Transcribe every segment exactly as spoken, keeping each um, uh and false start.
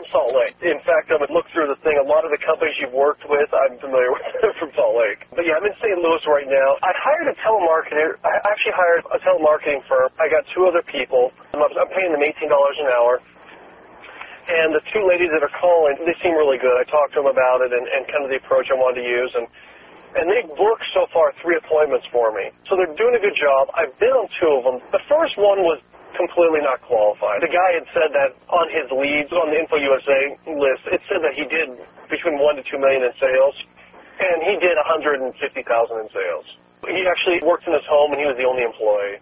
Salt Lake. In fact, I would look through the thing. A lot of the companies you've worked with, I'm familiar with from Salt Lake. But yeah, I'm in Saint Louis right now. I hired a telemarketer. I actually hired a telemarketing firm. I got two other people. I'm paying them eighteen dollars an hour. And the two ladies that are calling, they seem really good. I talked to them about it and, and kind of the approach I wanted to use. And And they've worked so far three appointments for me. So they're doing a good job. I've been on two of them. The first one was completely not qualified. The guy had said that on his leads, on the Info U S A list, it said that he did between one to two million in sales, and he did one hundred fifty thousand in sales. He actually worked in his home, and he was the only employee.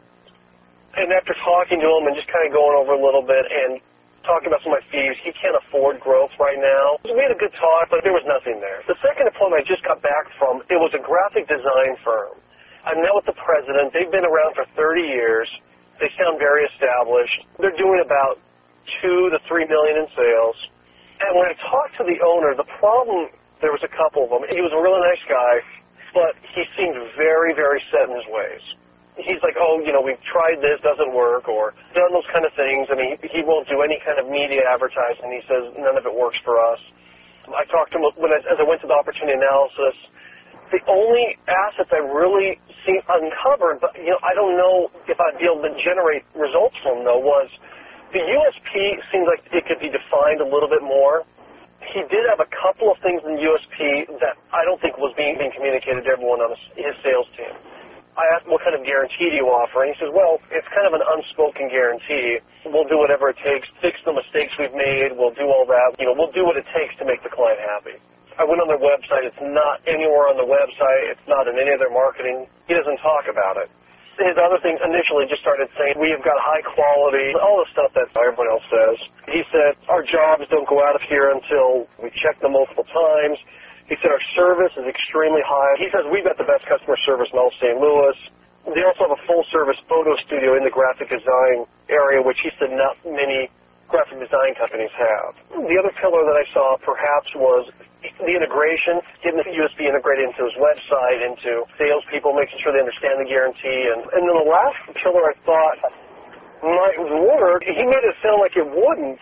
And after talking to him and just kind of going over a little bit and talking about some of my fees, he can't afford growth right now. We had a good talk, but there was nothing there. The second appointment I just got back from, it was a graphic design firm. I met with the president. They've been around for thirty years. They sound very established. They're doing about two to three million in sales. And when I talked to the owner, the problem, there was a couple of them. He was a really nice guy, but he seemed very, very set in his ways. He's like, oh, you know, we've tried this, doesn't work, or done those kind of things, and he, he won't do any kind of media advertising. He says none of it works for us. I talked to him when I, as I went to the opportunity analysis. The only assets I really see uncovered, but, you know, I don't know if I'd be able to generate results from, though, was the U S P seems like it could be defined a little bit more. He did have a couple of things in the U S P that I don't think was being, being communicated to everyone on his, his sales team. I asked him, what kind of guarantee do you offer? And he says, well, it's kind of an unspoken guarantee. We'll do whatever it takes, fix the mistakes we've made, we'll do all that. You know, we'll do what it takes to make the client happy. I went on their website. It's not anywhere on the website. It's not in any of their marketing. He doesn't talk about it. His other thing initially just started saying, we have got high quality, all the stuff that everyone else says. He said, our jobs don't go out of here until we check them multiple times. He said, our service is extremely high. He says, we've got the best customer service in all of Saint Louis. They also have a full-service photo studio in the graphic design area, which he said not many graphic design companies have. The other pillar that I saw perhaps was the integration, getting the U S B integrated into his website, into salespeople, making sure they understand the guarantee. And, and then the last pillar I thought might work, he made it sound like it wouldn't,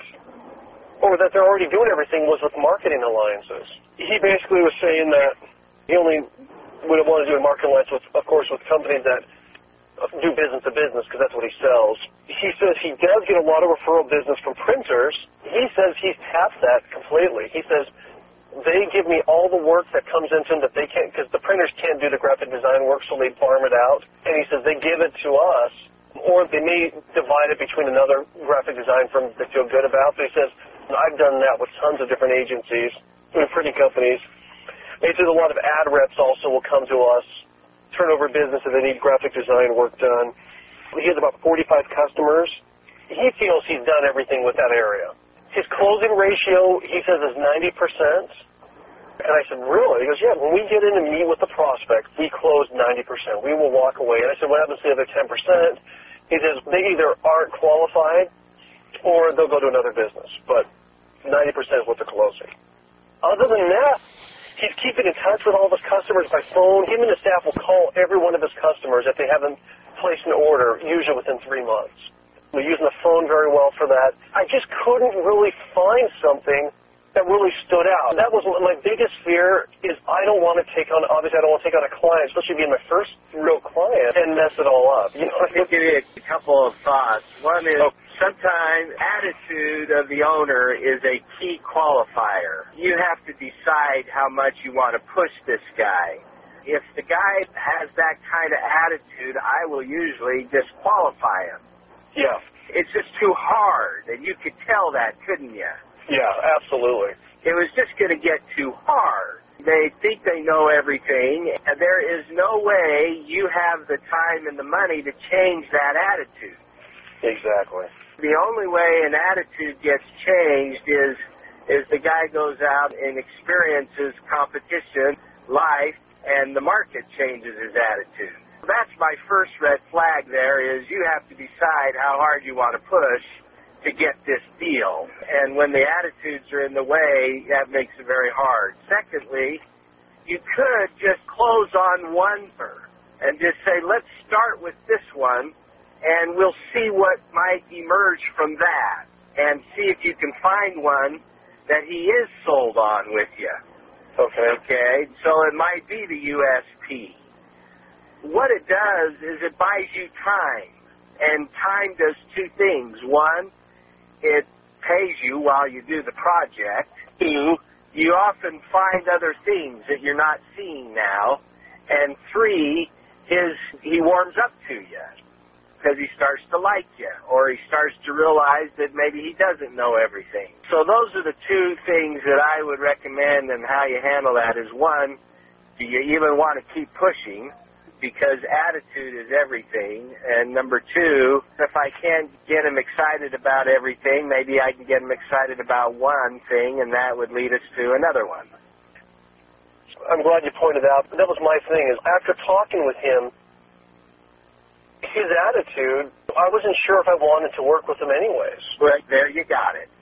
or that they're already doing everything, was with marketing alliances. He basically was saying that he only would want to do a marketing alliance, with, of course, with companies that do business to business, because that's what he sells. He says he does get a lot of referral business from printers. He says he's tapped that completely. He says they give me all the work that comes into them that they can't, because the printers can't do the graphic design work, so they farm it out. And he says they give it to us, or they may divide it between another graphic design firm they feel good about. But he says, I've done that with tons of different agencies, printing companies. He says a lot of ad reps also will come to us, turn over business if they need graphic design work done. He has about forty-five customers. He feels he's done everything with that area. His closing ratio, he says, is ninety percent. And I said, really? He goes, yeah, when we get in and meet with the prospect, we close ninety percent. We will walk away. And I said, what happens to the other ten percent? He says, they either aren't qualified or they'll go to another business. But ninety percent is what they're closing. Other than that, he's keeping in touch with all of his customers by phone. Him and his staff will call every one of his customers if they haven't placed an order, usually within three months. We're using the phone very well for that. I just couldn't really find something that really stood out. That was my biggest fear, is I don't want to take on, obviously I don't want to take on a client, especially being my first real client, and mess it all up. You know what I mean? I'll give you a couple of thoughts. One is, oh. sometimes attitude of the owner is a key qualifier. You have to decide how much you want to push this guy. If the guy has that kind of attitude, I will usually disqualify him. Yeah. It's just too hard, and you could tell that, couldn't you? Yeah, absolutely. It was just going to get too hard. They think they know everything, and there is no way you have the time and the money to change that attitude. Exactly. The only way an attitude gets changed is is the guy goes out and experiences competition, life, and the market changes his attitude. That's my first red flag there, is you have to decide how hard you want to push to get this deal. And when the attitudes are in the way, that makes it very hard. Secondly, you could just close on one and just say, let's start with this one, and we'll see what might emerge from that, and see if you can find one that he is sold on with you. Okay. Okay, so it might be the U S P. What it does is it buys you time, and time does two things. One, it pays you while you do the project. Two, you often find other things that you're not seeing now. And three, his he warms up to you because he starts to like you, or he starts to realize that maybe he doesn't know everything. So those are the two things that I would recommend, and how you handle that is, one, do you even want to keep pushing? Because attitude is everything. And number two, if I can't get him excited about everything, maybe I can get him excited about one thing, and that would lead us to another one. I'm glad you pointed out. That was my thing, is after talking with him, his attitude, I wasn't sure if I wanted to work with him anyways. Right there, you got it.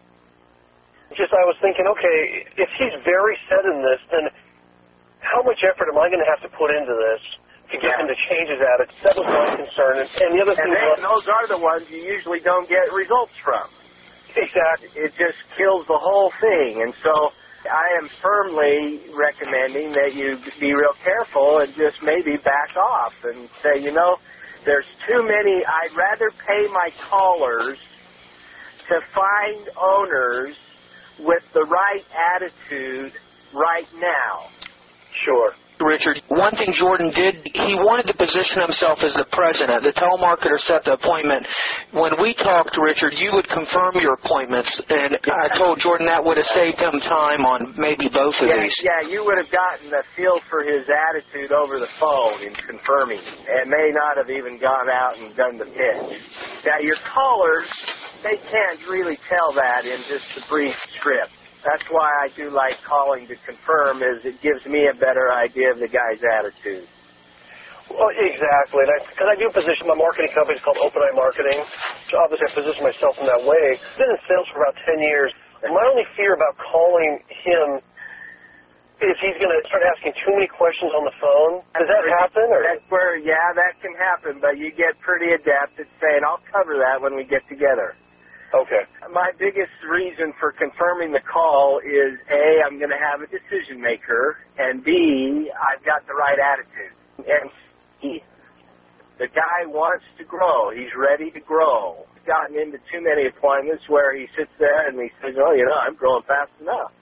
Just, I was thinking, okay, if he's very set in this, then how much effort am I going to have to put into this to get Yeah. him to change his attitude? That was my concern. And, and the other And thing then was, those are the ones you usually don't get results from. exactly. It just kills the whole thing. And so I am firmly recommending that you be real careful and just maybe back off and say, you know, there's too many. I'd rather pay my callers to find owners with the right attitude right now. Sure. Richard, one thing Jordan did, he wanted to position himself as the president. The telemarketer set the appointment. When we talked, Richard, you would confirm your appointments, and I told Jordan that would have saved him time on maybe both of Yeah, these. yeah, you would have gotten a feel for his attitude over the phone in confirming, and may not have even gone out and done the pitch. Now, your callers, they can't really tell that in just a brief script. That's why I do like calling to confirm, is it gives me a better idea of the guy's attitude. Well, exactly. And because I, I do position, my marketing company is called Open Eye Marketing. So obviously I position myself in that way. I've been in sales for about ten years. And my only fear about calling him is he's going to start asking too many questions on the phone. Does that happen? Or? That's where, yeah, that can happen, but you get pretty adept at saying, I'll cover that when we get together. Okay. My biggest reason for confirming the call is, A, I'm going to have a decision maker, and B, I've got the right attitude. And C, the guy wants to grow. He's ready to grow. He's gotten into too many appointments where he sits there and he says, oh, you know, I'm growing fast enough.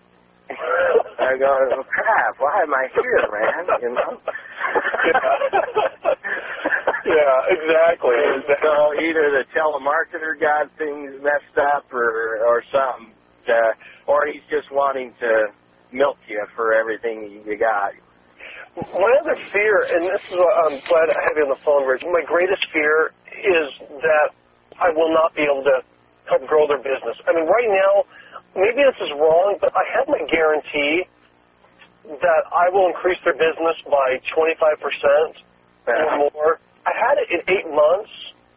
I go, oh, crap, why am I here, man? You know? Yeah. Yeah, exactly. So either the telemarketer got things messed up or or something, uh, or he's just wanting to milk you for everything you got. My other fear, and this is what I'm glad I have you on the phone, Rich, my greatest fear is that I will not be able to help grow their business. I mean, right now, maybe this is wrong, but I have my guarantee that I will increase their business by twenty-five percent or more. I had it in eight months.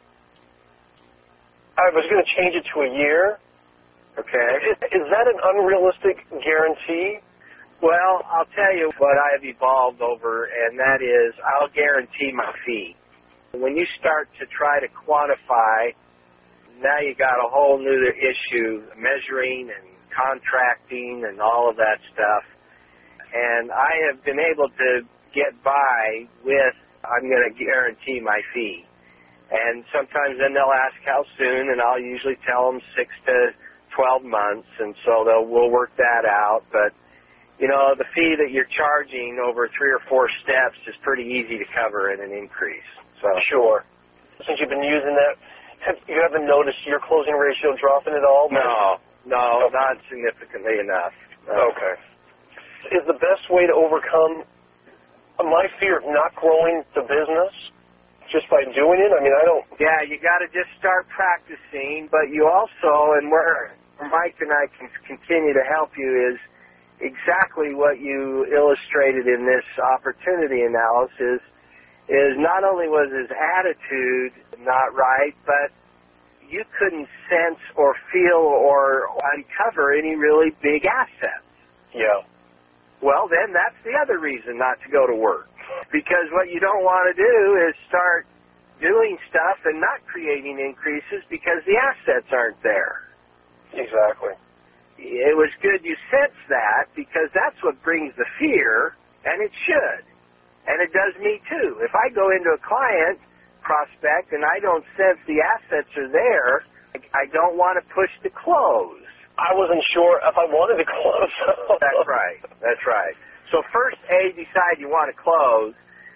I was going to change it to a year. Okay. Is, is that an unrealistic guarantee? Well, I'll tell you what I have evolved over, and that is I'll guarantee my fee. When you start to try to quantify, now you got a whole new issue, measuring and contracting and all of that stuff. And I have been able to get by with, I'm going to guarantee my fee. And sometimes then they'll ask how soon, and I'll usually tell them six to twelve months, and so they'll, we'll work that out. But, you know, the fee that you're charging over three or four steps is pretty easy to cover in an increase. So Sure. Since you've been using that, have, you haven't noticed your closing ratio dropping at all? No, no, okay. Not significantly enough. No. Okay. Is the best way to overcome my fear of not growing the business just by doing it? I mean, I don't... Yeah, you got to just start practicing, but you also, and where Mike and I can continue to help you, is exactly what you illustrated in this opportunity analysis, is not only was his attitude not right, but you couldn't sense or feel or uncover any really big assets. Yeah. Well, then that's the other reason not to go to work. Because what you don't want to do is start doing stuff and not creating increases because the assets aren't there. Exactly. it was good you sensed that, because that's what brings the fear, and it should. And it does me too. If I go into a client prospect and I don't sense the assets are there, I don't want to push to close. I wasn't sure if I wanted to close. That's right. That's right. So first, A, decide you want to close.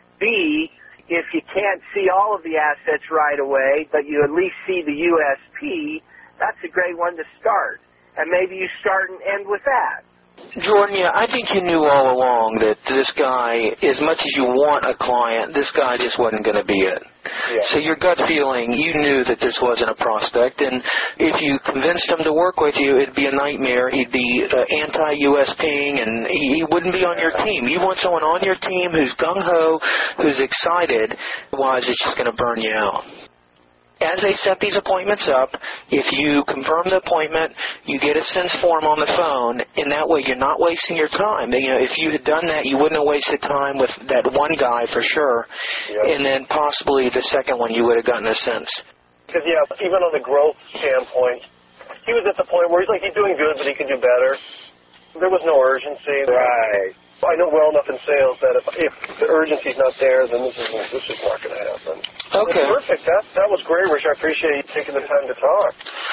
B, if you can't see all of the assets right away, but you at least see the U S P, that's a great one to start. And maybe you start and end with that. Jordan, yeah, I think you knew all along that this guy, as much as you want a client, this guy just wasn't going to be it. Yeah. So your gut feeling, you knew that this wasn't a prospect, and if you convinced him to work with you, it'd be a nightmare. He'd be uh, anti-U S Ping, and he, he wouldn't be on your team. You want someone on your team who's gung-ho, who's excited, otherwise it's just going to burn you out. As they set these appointments up, if you confirm the appointment, you get a sense form on the phone, and that way you're not wasting your time. You know, if you had done that, you wouldn't have wasted time with that one guy for sure, yep. And then possibly the second one you would have gotten a sense. Because, yeah, even on the growth standpoint, he was at the point where he's like, he's doing good, but he can do better. There was no urgency. Right. I know well enough in sales that if, if the urgency's not there, then this isn't this is not going to happen. Okay. That's perfect. That that was great, Rich. I appreciate you taking the time to talk.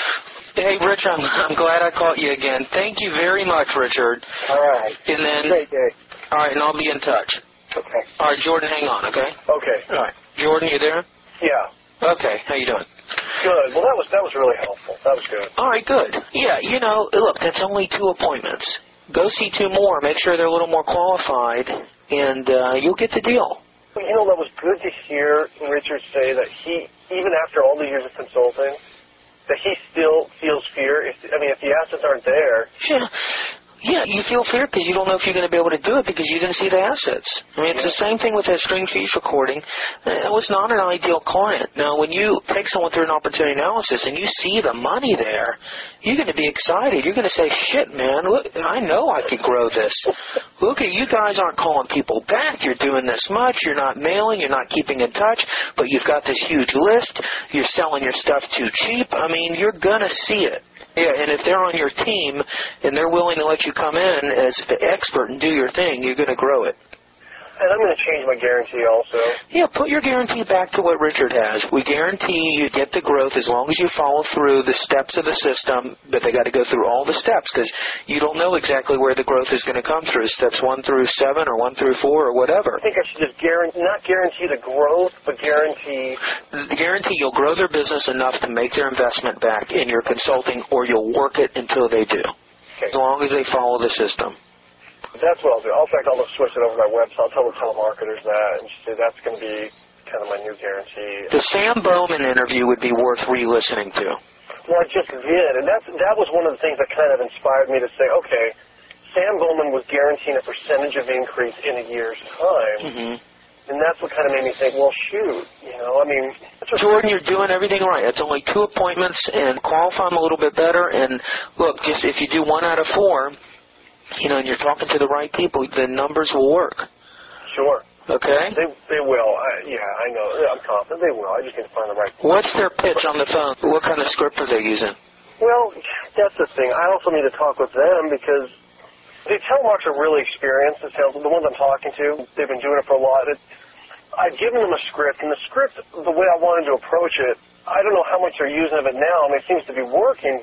Hey, Rich, I'm, I'm glad I caught you again. Thank you very much, Richard. All right. And then, Great day. all right, and I'll be in touch. Okay. All right, Jordan, hang on, okay? Okay. All right. Jordan, you there? Yeah. Okay, how you doing? Good. Well, that was that was really helpful. That was good. All right, good. Yeah, you know, look, that's only two appointments. Go see two more. Make sure they're a little more qualified, and uh, you'll get the deal. Well, you know, that was good to hear Richard say that he, even after all the years of consulting, that he still feels fear. If, I mean, if the assets aren't there. Yeah. Yeah, you feel fear because you don't know if you're going to be able to do it because you didn't see the assets. I mean, it's the same thing with that Stream Fees recording. It was not an ideal client. Now, when you take someone through an opportunity analysis and you see the money there, you're going to be excited. You're going to say, shit, man, look, I know I could grow this. Look at you guys aren't calling people back. You're doing this much. You're not mailing. You're not keeping in touch. But you've got this huge list. You're selling your stuff too cheap. I mean, you're going to see it. Yeah, and if they're on your team and they're willing to let you come in as the expert and do your thing, you're going to grow it. And I'm going to change my guarantee also. Yeah, put your guarantee back to what Richard has. We guarantee you get the growth as long as you follow through the steps of the system, but they got to go through all the steps because you don't know exactly where the growth is going to come through, steps one through seven or one through four or whatever. I think I should just guarantee, not guarantee the growth, but guarantee... The guarantee you'll grow their business enough to make their investment back in your consulting, or you'll work it until they do, okay. As long as they follow the system. That's what I'll do. In fact, I'll switch it over to my website. I'll tell the telemarketers that and say that's going to be kind of my new guarantee. The Sam Bowman interview would be worth re-listening to. Well, I just did, and that's, that was one of the things that kind of inspired me to say, okay, Sam Bowman was guaranteeing a percentage of increase in a year's time, Mm-hmm. and that's what kind of made me think, well, shoot, you know, I mean... Jordan, you're doing everything right. It's only two appointments, and qualify them a little bit better, and look, just if you do one out of four... You know, and you're talking to the right people, the numbers will work. Sure. Okay? They they will. I, yeah, I know. I'm confident they will. I just need to find the right people. What's their pitch on the phone? What kind of script are they using? Well, that's the thing. I also need to talk with them because the telemarketers are really experienced. The, sales, the ones I'm talking to, they've been doing it for a lot. It, I've given them a script, and the script, the way I wanted to approach it, I don't know how much they're using of it now. I mean, it seems to be working.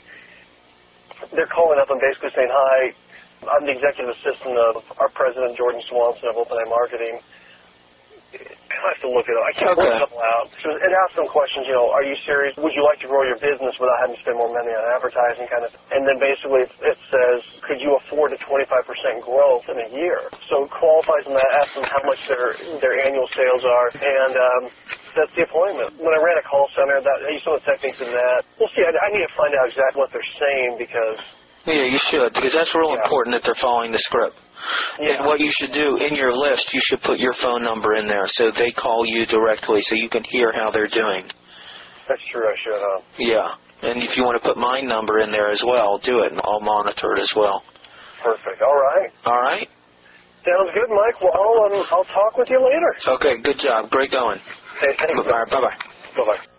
They're calling up and basically saying, hi, I'm the executive assistant of our president, Jordan Swanson, of OpenAI Marketing. I have to look it up. I can't okay. work it all out. So it asks them questions, you know, are you serious? Would you like to grow your business without having to spend more money on advertising kind of? And then basically it says, could you afford a twenty-five percent growth in a year? So it qualifies them that, asks them how much their their annual sales are, and um, that's the appointment. When I ran a call center, that I used some of the techniques in that. We'll see. I, I need to find out exactly what they're saying because... Yeah, you should, because that's real yeah. important that they're following the script. Yeah. And what you should do, in your list, you should put your phone number in there so they call you directly so you can hear how they're doing. That's true, I should, huh? Yeah. And if you want to put my number in there as well, do it, and I'll monitor it as well. Perfect. All right. All right? Sounds good, Mike. Well, I'll, um, I'll talk with you later. Okay, good job. Great going. Hey, thanks. All right, bye-bye. Bye-bye.